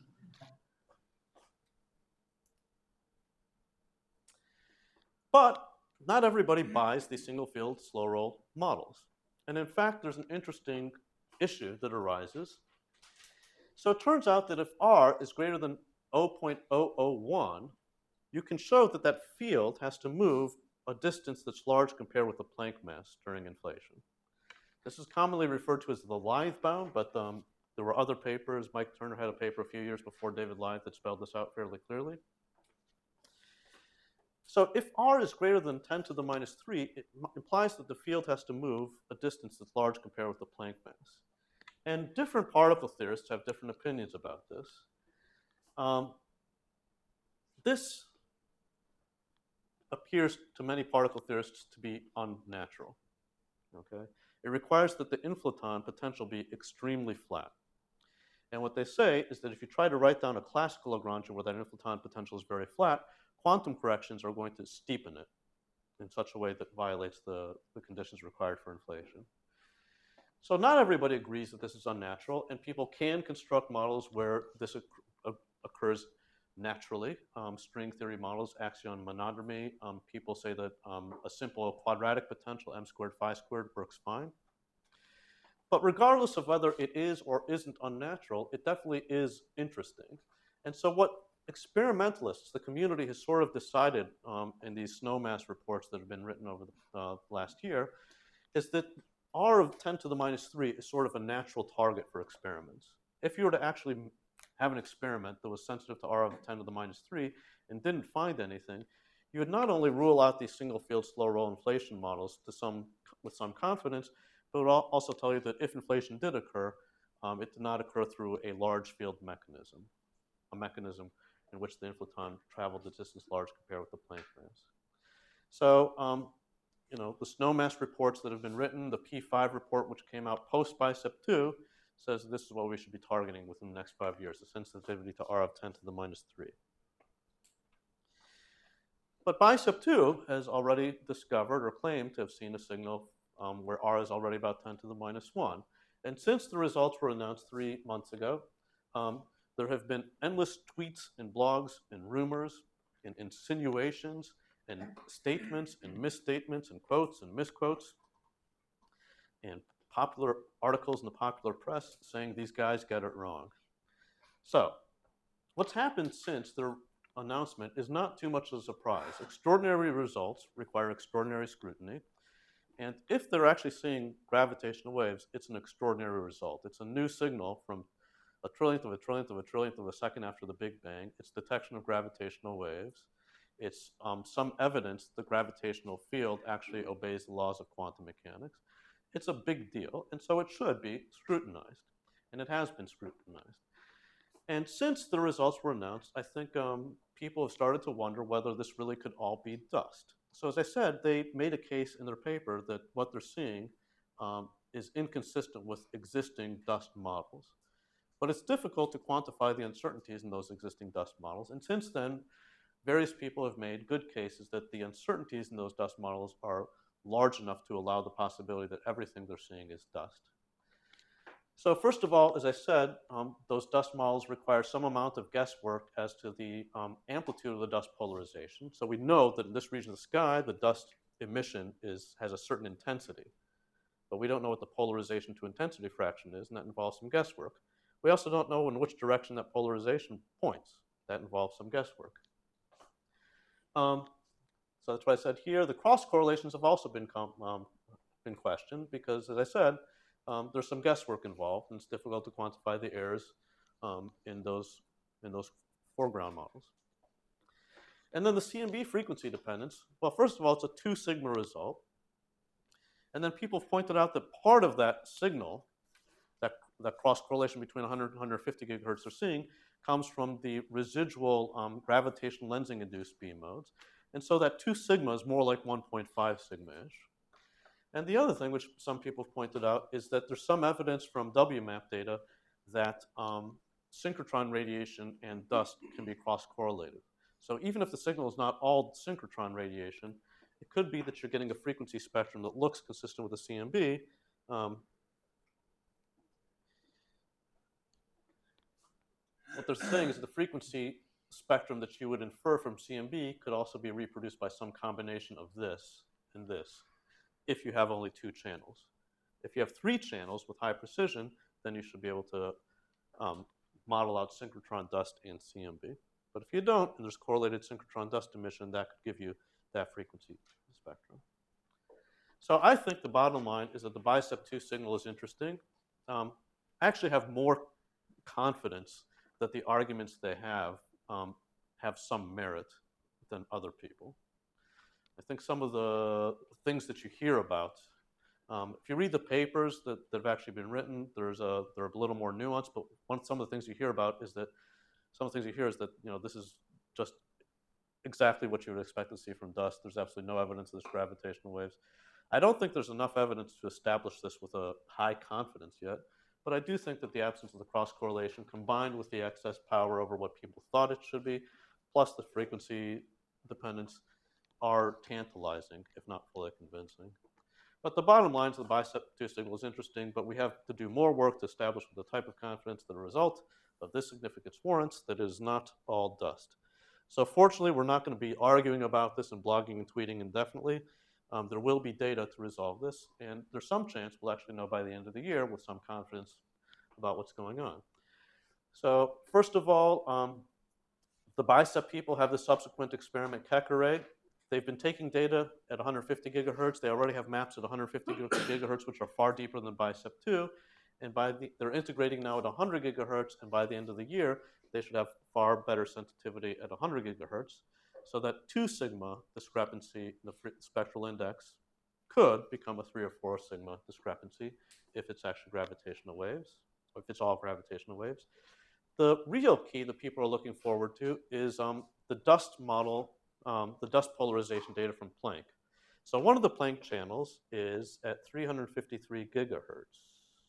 But not everybody buys these single field slow roll models. And in fact, there's an interesting issue that arises. So it turns out that if r is greater than 0.001, you can show that that field has to move a distance that's large compared with the Planck mass during inflation. This is commonly referred to as the Lithe bound, but there were other papers. Mike Turner had a paper a few years before David Lithe that spelled this out fairly clearly. So if r is greater than 10 to the minus 3, it implies that the field has to move a distance that's large compared with the Planck mass. And different particle theorists have different opinions about this. This appears to many particle theorists to be unnatural. Okay? It requires that the inflaton potential be extremely flat. And what they say is that if you try to write down a classical Lagrangian where that inflaton potential is very flat, quantum corrections are going to steepen it in such a way that violates the conditions required for inflation. So not everybody agrees that this is unnatural, and people can construct models where this occurs naturally. String theory models, axion monodromy. People say that a simple quadratic potential, m squared phi squared, works fine. But regardless of whether it is or isn't unnatural, it definitely is interesting. And so what experimentalists, the community, has sort of decided in these SNOMAS reports that have been written over the last year is that r of 10 to the minus 3 is sort of a natural target for experiments. If you were to actually have an experiment that was sensitive to r of 10 to the minus 3 and didn't find anything, you would not only rule out these single field slow roll inflation models with some confidence, but it would also tell you that if inflation did occur, it did not occur through a large field mechanism, a mechanism in which the inflaton traveled a distance large compared with the Planck mass. So, the SNOMAS reports that have been written, the P5 report, which came out post-BICEP2, says this is what we should be targeting within the next 5 years, the sensitivity to r of 10 to the minus 3. But BICEP2 has already discovered or claimed to have seen a signal where r is already about 10 to the minus 1. And since the results were announced 3 months ago, there have been endless tweets and blogs and rumors and insinuations and statements and misstatements and quotes and misquotes and popular articles in the popular press saying these guys get it wrong. So what's happened since their announcement is not too much of a surprise. Extraordinary results require extraordinary scrutiny. And if they're actually seeing gravitational waves, it's an extraordinary result. It's a new signal from a trillionth of a trillionth of a trillionth of a second after the Big Bang. It's detection of gravitational waves. It's some evidence the gravitational field actually obeys the laws of quantum mechanics. It's a big deal, and so it should be scrutinized. And it has been scrutinized. And since the results were announced, I think people have started to wonder whether this really could all be dust. So as I said, they made a case in their paper that what they're seeing is inconsistent with existing dust models. But it's difficult to quantify the uncertainties in those existing dust models. And since then, various people have made good cases that the uncertainties in those dust models are large enough to allow the possibility that everything they're seeing is dust. So first of all, as I said, those dust models require some amount of guesswork as to the amplitude of the dust polarization. So we know that in this region of the sky, the dust emission has a certain intensity. But we don't know what the polarization to intensity fraction is, and that involves some guesswork. We also don't know in which direction that polarization points. That involves some guesswork. So that's why I said here, the cross correlations have also been questioned because, as I said, there's some guesswork involved, and it's difficult to quantify the errors in those foreground models. And then the CMB frequency dependence. Well, first of all, it's a 2 sigma result. And then people have pointed out that part of that signal that cross correlation between 100 and 150 gigahertz they're seeing comes from the residual gravitational lensing induced beam modes. And so that 2 sigma is more like 1.5 sigma-ish. And the other thing, which some people have pointed out, is that there's some evidence from WMAP data that synchrotron radiation and dust can be cross-correlated. So even if the signal is not all synchrotron radiation, it could be that you're getting a frequency spectrum that looks consistent with the CMB. What they're saying is that the frequency spectrum that you would infer from CMB could also be reproduced by some combination of this and this, if you have only 2 channels. If you have 3 channels with high precision, then you should be able to model out synchrotron dust and CMB. But if you don't, and there's correlated synchrotron dust emission, that could give you that frequency spectrum. So I think the bottom line is that the BICEP2 signal is interesting. I actually have more confidence that the arguments they have some merit than other people. I think some of the things that you hear about, if you read the papers that have actually been written, they're a little more nuanced. But some of the things you hear about is that this is just exactly what you would expect to see from dust. There's absolutely no evidence of this gravitational waves. I don't think there's enough evidence to establish this with a high confidence yet. But I do think that the absence of the cross correlation, combined with the excess power over what people thought it should be, plus the frequency dependence, are tantalizing, if not fully convincing. But the bottom line is the BICEP2 signal is interesting, but we have to do more work to establish with the type of confidence that a result of this significance warrants that it is not all dust. So fortunately, we're not going to be arguing about this and blogging and tweeting indefinitely. There will be data to resolve this, and there's some chance we'll actually know by the end of the year with some confidence about what's going on. So first of all, the BICEP people have the subsequent experiment Keck array. They've been taking data at 150 gigahertz. They already have maps at 150 gigahertz, which are far deeper than BICEP2. And they're integrating now at 100 gigahertz, and by the end of the year, they should have far better sensitivity at 100 gigahertz. So that 2 sigma discrepancy in the spectral index could become a 3 or 4 sigma discrepancy if it's actually gravitational waves, or if it's all gravitational waves. The real key that people are looking forward to is the dust model, the dust polarization data from Planck. So one of the Planck channels is at 353 gigahertz.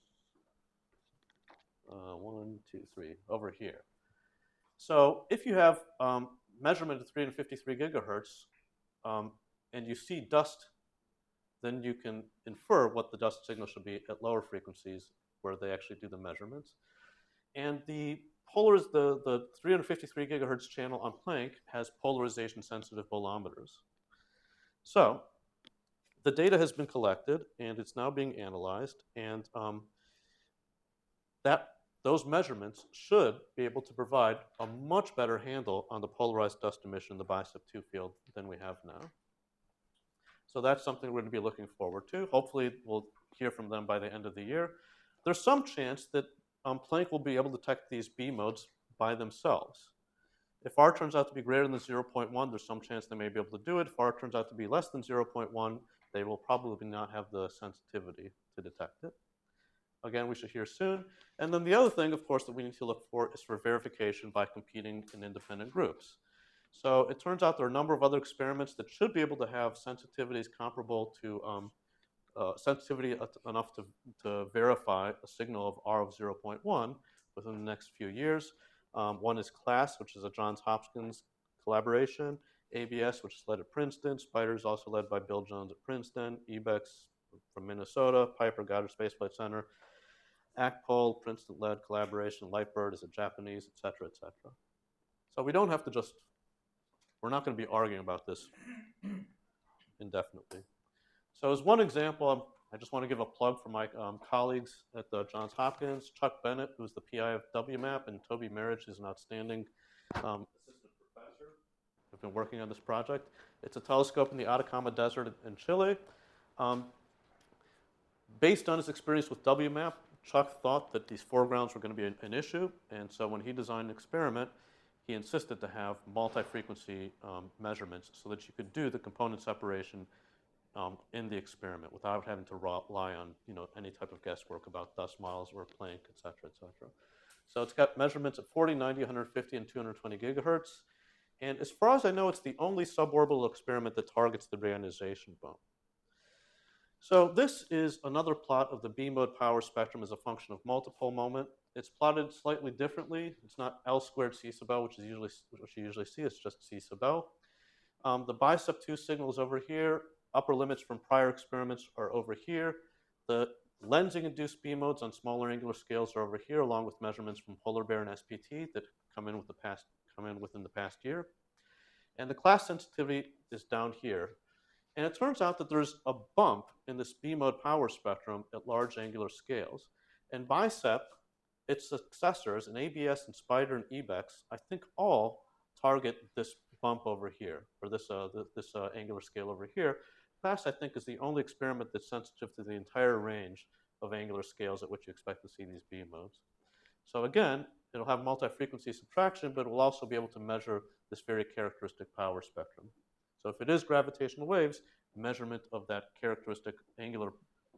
1, 2, 3, over here. So if you have measurement at 353 gigahertz and you see dust, then you can infer what the dust signal should be at lower frequencies where they actually do the measurements. And the 353 gigahertz channel on Planck has polarization sensitive bolometers. So the data has been collected and it's now being analyzed, and those measurements should be able to provide a much better handle on the polarized dust emission in the BICEP2 field than we have now. So that's something we're going to be looking forward to. Hopefully we'll hear from them by the end of the year. There's some chance that Planck will be able to detect these B modes by themselves. If R turns out to be greater than 0.1, there's some chance they may be able to do it. If R turns out to be less than 0.1, they will probably not have the sensitivity to detect it. Again, we should hear soon. And then the other thing, of course, that we need to look for is for verification by competing in independent groups. So it turns out there are a number of other experiments that should be able to have sensitivities comparable to sensitivity enough to verify a signal of R of 0.1 within the next few years. One is CLASS, which is a Johns Hopkins collaboration. ABS, which is led at Princeton. SPIDER is also led by Bill Jones at Princeton. EBEX from Minnesota. Piper Goddard Space Flight Center. ACPOL, Princeton-led collaboration. Lightbird is a Japanese, et cetera, et cetera. So we don't have to we're not going to be arguing about this indefinitely. So as one example, I just want to give a plug for my colleagues at the Johns Hopkins, Chuck Bennett, who's the PI of WMAP, and Toby Marriage, who's an outstanding assistant professor, who've been working on this project. It's a telescope in the Atacama Desert in Chile. Based on his experience with WMAP, Chuck thought that these foregrounds were going to be an issue, and so when he designed an experiment, he insisted to have multi-frequency measurements so that you could do the component separation in the experiment without having to rely on any type of guesswork about dust models or Planck, et cetera, et cetera. So it's got measurements at 40, 90, 150, and 220 gigahertz. And as far as I know, it's the only suborbital experiment that targets the reionization bump. So this is another plot of the B-mode power spectrum as a function of multipole moment. It's plotted slightly differently. It's not L squared C sub L, which you usually see. It's just C sub L. The BICEP2 signal is over here. Upper limits from prior experiments are over here. The lensing-induced B modes on smaller angular scales are over here, along with measurements from polar bear and SPT that come in within the past year. And the class sensitivity is down here. And it turns out that there's a bump in this B-mode power spectrum at large angular scales. And BICEP, its successors, and ABS and SPIDER and EBEX, I think all target this bump over here, or this angular scale over here. FAST, I think, is the only experiment that's sensitive to the entire range of angular scales at which you expect to see these B modes. So again, it'll have multi-frequency subtraction, but it will also be able to measure this very characteristic power spectrum. So if it is gravitational waves, measurement of that characteristic angular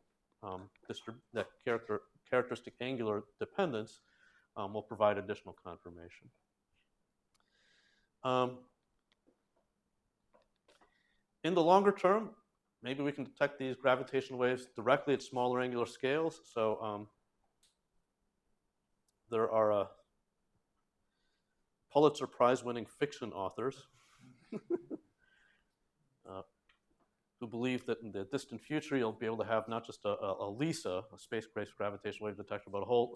characteristic angular dependence will provide additional confirmation. In the longer term, maybe we can detect these gravitational waves directly at smaller angular scales. So there are Pulitzer Prize-winning fiction authors who believe that in the distant future you'll be able to have not just a LISA, a space-based gravitational wave detector, but a whole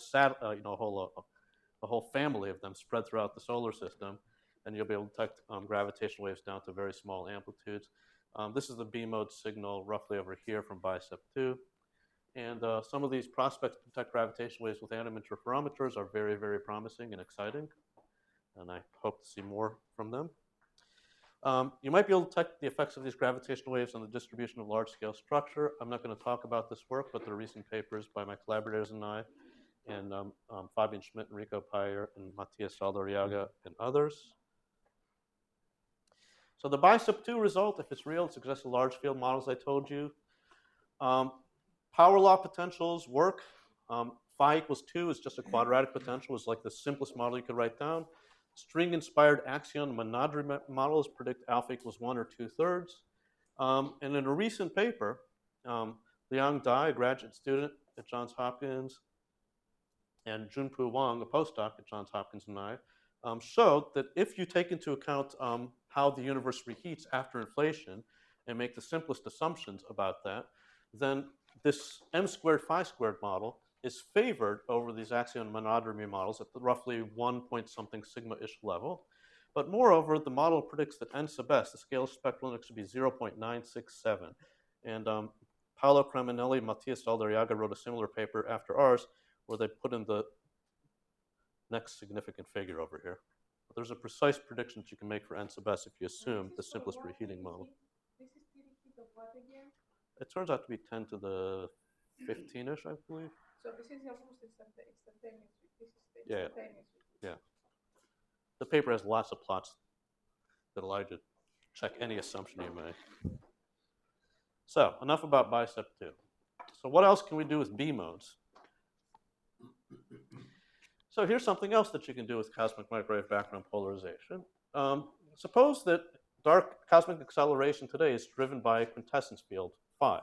a whole family of them spread throughout the solar system, and you'll be able to detect gravitational waves down to very small amplitudes. This is the B-mode signal roughly over here from BICEP2. And some of these prospects to detect gravitational waves with atom interferometers are very, very promising and exciting. And I hope to see more from them. You might be able to detect the effects of these gravitational waves on the distribution of large-scale structure. I'm not going to talk about this work, but there are recent papers by my collaborators and I, and Fabian Schmidt, Enrico Payer, and Matthias Saldarriaga, and others. So the BICEP2 result, if it's real, it suggests the large field models I told you. Power law potentials work. Phi equals 2 is just a quadratic potential. It's like the simplest model you could write down. String-inspired axion monadry models predict alpha equals 1 or 2/3. And in a recent paper, Liang Dai, a graduate student at Johns Hopkins, and Junpoo Wang, a postdoc at Johns Hopkins, and I, showed that if you take into account how the universe reheats after inflation and make the simplest assumptions about that, then this m squared phi squared model is favored over these axion monodromy models at the roughly 1 point something sigma-ish level. But moreover, the model predicts that n sub s, the scale spectral index, should be 0.967. And Paolo Cremonelli and Matthias Saldarriaga wrote a similar paper after ours where they put in the next significant figure over here. But there's a precise prediction that you can make for n sub s if you assume the simplest reheating model. This is the reheat of what again? It turns out to be 10 to the 15-ish, I believe. So this is almost instantaneous. This is the Yeah. instantaneous. Yeah. The paper has lots of plots that allow you to check any assumption you make. So enough about BICEP2. So what else can we do with B modes? So here's something else that you can do with cosmic microwave background polarization. Suppose that dark cosmic acceleration today is driven by a quintessence field, phi.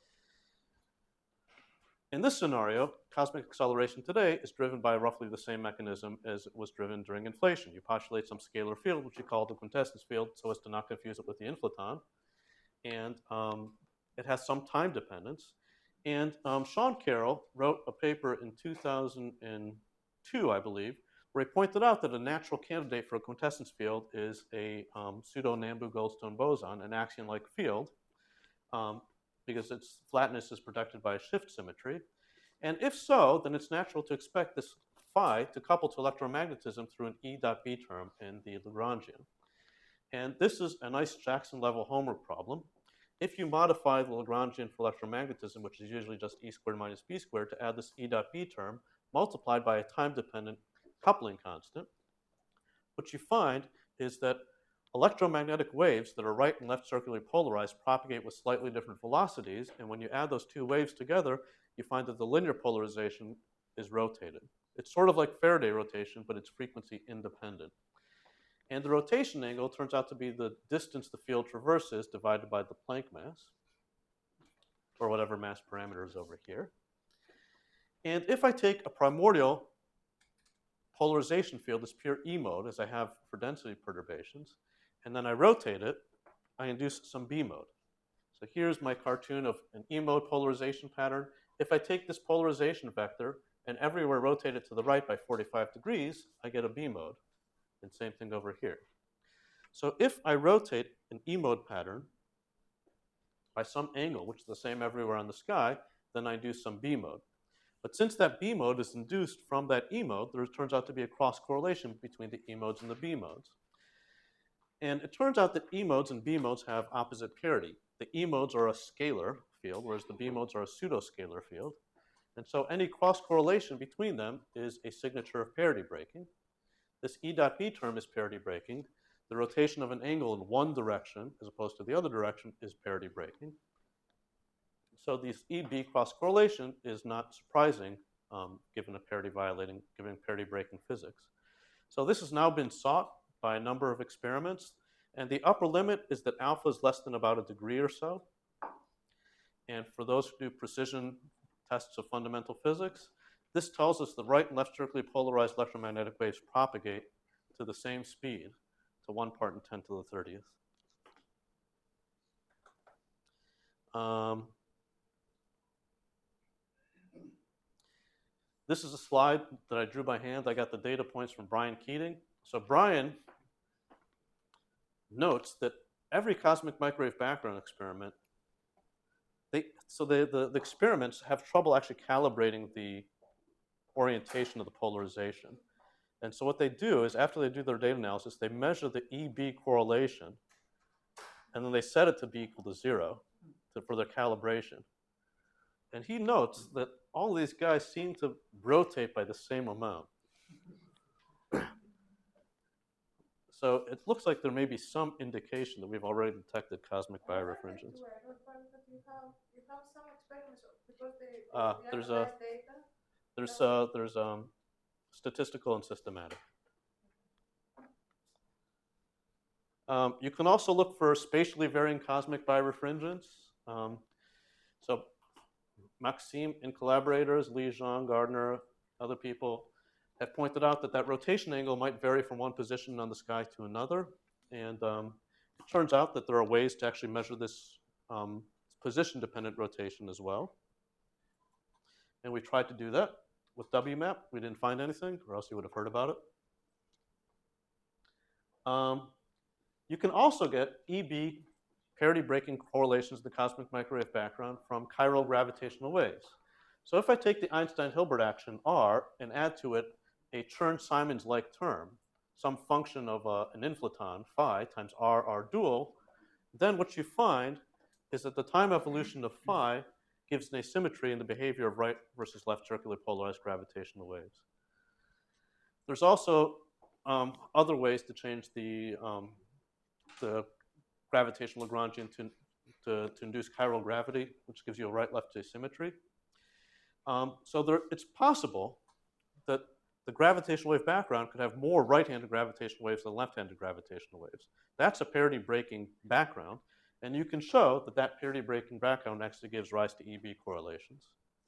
In this scenario, cosmic acceleration today is driven by roughly the same mechanism as it was driven during inflation. You postulate some scalar field, which you call the quintessence field, so as to not confuse it with the inflaton. And it has some time dependence. And Sean Carroll wrote a paper in 2002, I believe, where he pointed out that a natural candidate for a quintessence field is a pseudo-Nambu-Goldstone boson, an axion-like field, because its flatness is protected by a shift symmetry. And if so, then it's natural to expect this phi to couple to electromagnetism through an E dot B term in the Lagrangian. And this is a nice Jackson-level homework problem. If you modify the Lagrangian for electromagnetism, which is usually just E squared minus B squared, to add this E dot B term multiplied by a time-dependent coupling constant, what you find is that electromagnetic waves that are right and left circularly polarized propagate with slightly different velocities, and when you add those two waves together, you find that the linear polarization is rotated. It's sort of like Faraday rotation, but it's frequency independent. And the rotation angle turns out to be the distance the field traverses divided by the Planck mass, or whatever mass parameter is over here. And if I take a primordial polarization field, this pure E mode, as I have for density perturbations, and then I rotate it, I induce some B mode. So here's my cartoon of an E mode polarization pattern. If I take this polarization vector and everywhere rotate it to the right by 45 degrees, I get a B mode. And same thing over here. So if I rotate an E mode pattern by some angle, which is the same everywhere on the sky, then I induce some B mode. But since that B mode is induced from that E mode, there turns out to be a cross correlation between the E modes and the B modes. And it turns out that E modes and B modes have opposite parity. The E modes are a scalar field, whereas the B modes are a pseudoscalar field. And so any cross correlation between them is a signature of parity breaking. This E dot B term is parity breaking. The rotation of an angle in one direction as opposed to the other direction is parity breaking. So this EB cross correlation is not surprising given parity breaking physics. So this has now been sought by a number of experiments, and the upper limit is that alpha is less than about a degree or so. And for those who do precision tests of fundamental physics, this tells us the right and left circularly polarized electromagnetic waves propagate to the same speed, to 1 part in 10 to the 30th. This is a slide that I drew by hand. I got the data points from Brian Keating. So Brian notes that every cosmic microwave background experiment, the experiments have trouble actually calibrating the orientation of the polarization. And so what they do is after they do their data analysis, they measure the EB correlation, and then they set it to be equal to 0 for their calibration. And he notes that all these guys seem to rotate by the same amount. So it looks like there may be some indication that we've already detected cosmic birefringence. You have some experiments because There's statistical and systematic. You can also look for spatially varying cosmic birefringence. So Maxime and collaborators, Li Zhang, Gardner, other people, have pointed out that that rotation angle might vary from one position on the sky to another. And it turns out that there are ways to actually measure this position-dependent rotation as well. And we tried to do that with WMAP. We didn't find anything, or else you would have heard about it. You can also get EB parity-breaking correlations in the cosmic microwave background from chiral gravitational waves. So if I take the Einstein-Hilbert action R and add to it a Chern-Simons-like term, some function of an inflaton, phi, times R dual, then what you find is that the time evolution of phi gives an asymmetry in the behavior of right versus left circularly polarized gravitational waves. There's also other ways to change the gravitational Lagrangian to induce chiral gravity, which gives you a right-left asymmetry. So it's possible that the gravitational wave background could have more right-handed gravitational waves than left-handed gravitational waves. That's a parity-breaking background, and you can show that that parity-breaking background actually gives rise to EB correlations.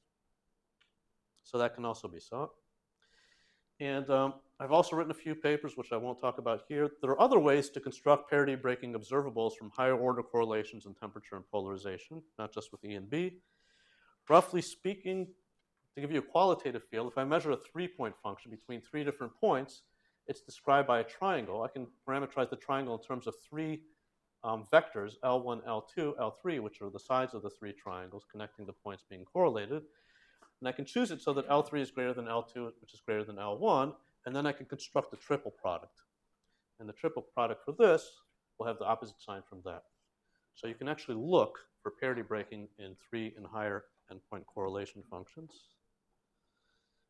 So that can also be sought. And I've also written a few papers, which I won't talk about here. There are other ways to construct parity-breaking observables from higher-order correlations in temperature and polarization, not just with E and B. Roughly speaking, to give you a qualitative feel, if I measure a 3-point function between 3 different points, it's described by a triangle. I can parameterize the triangle in terms of 3 vectors, L1, L2, L3, which are the sides of the 3 triangles connecting the points being correlated. And I can choose it so that L3 is greater than L2, which is greater than L1, and then I can construct the triple product. And the triple product for this will have the opposite sign from that. So you can actually look for parity breaking in 3 and higher endpoint correlation functions.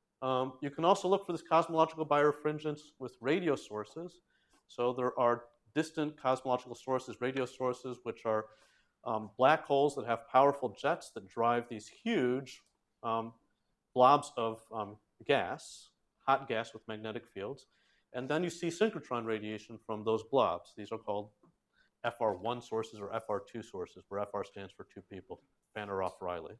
You can also look for this cosmological birefringence with radio sources. So there are distant cosmological sources, radio sources, which are black holes that have powerful jets that drive these huge blobs of gas, hot gas with magnetic fields. And then you see synchrotron radiation from those blobs. These are called FR1 sources or FR2 sources, where FR stands for two people, Vanneroff-Rayleigh.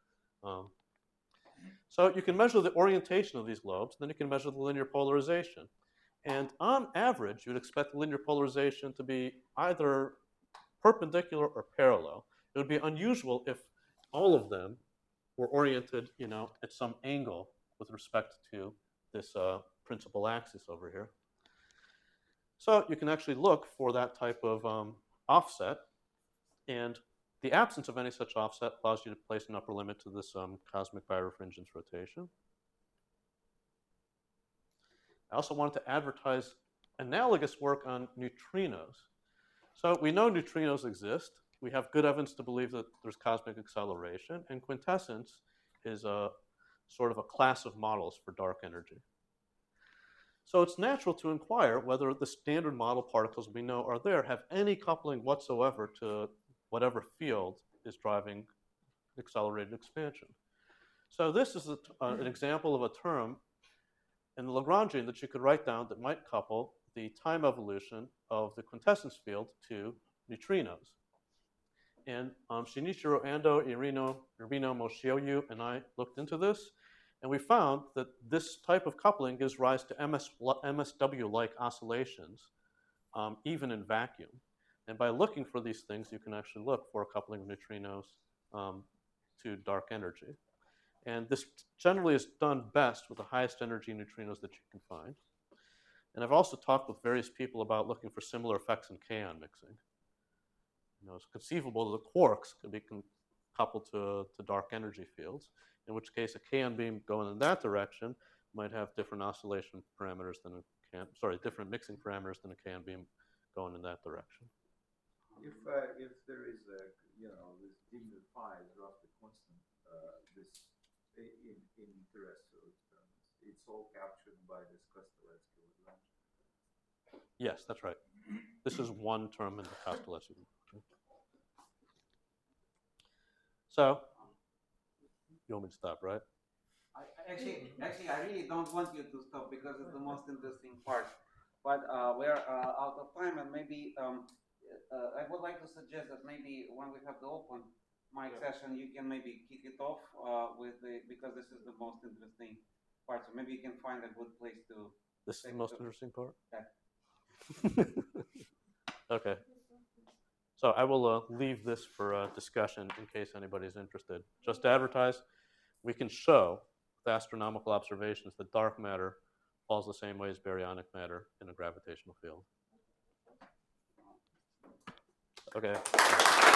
So you can measure the orientation of these lobes, then you can measure the linear polarization. And on average, you'd expect the linear polarization to be either perpendicular or parallel. It would be unusual if all of them were oriented, at some angle with respect to this principal axis over here. So you can actually look for that type of offset, and the absence of any such offset allows you to place an upper limit to this cosmic birefringence rotation. I also wanted to advertise analogous work on neutrinos. So we know neutrinos exist. We have good evidence to believe that there's cosmic acceleration, and quintessence is a sort of a class of models for dark energy. So it's natural to inquire whether the standard model particles we know are there have any coupling whatsoever to whatever field is driving accelerated expansion. So this is an example of a term in the Lagrangian that you could write down that might couple the time evolution of the quintessence field to neutrinos. And Shinichiro Ando, Irino Moshioyu, and I looked into this, and we found that this type of coupling gives rise to MSW-like oscillations, even in vacuum. And by looking for these things, you can actually look for a coupling of neutrinos to dark energy. And this generally is done best with the highest energy neutrinos that you can find. And I've also talked with various people about looking for similar effects in kaon mixing. It's conceivable that the quarks could be coupled to dark energy fields, in which case a kaon beam going in that direction might have different oscillation parameters than different mixing parameters than a kaon beam going in that direction. If there is this digit phi is roughly constant, this in terrestrial experiments, it's all captured by this Kostelecky Lagrangian. Yes, that's right. This is one term in the Kostelecky Lagrangian. So, you want me to stop, right? Actually, I really don't want you to stop because it's the most interesting part. But we're out of time, and maybe I would like to suggest that maybe when we have the open mic session, you can maybe kick it off because this is the most interesting part. So maybe you can find a good place to. This is the most interesting part? Yeah. Okay. So I will leave this for discussion in case anybody's interested. Just to advertise, we can show with astronomical observations that dark matter falls the same way as baryonic matter in a gravitational field. Okay.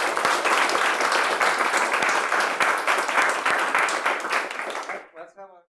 Let's have a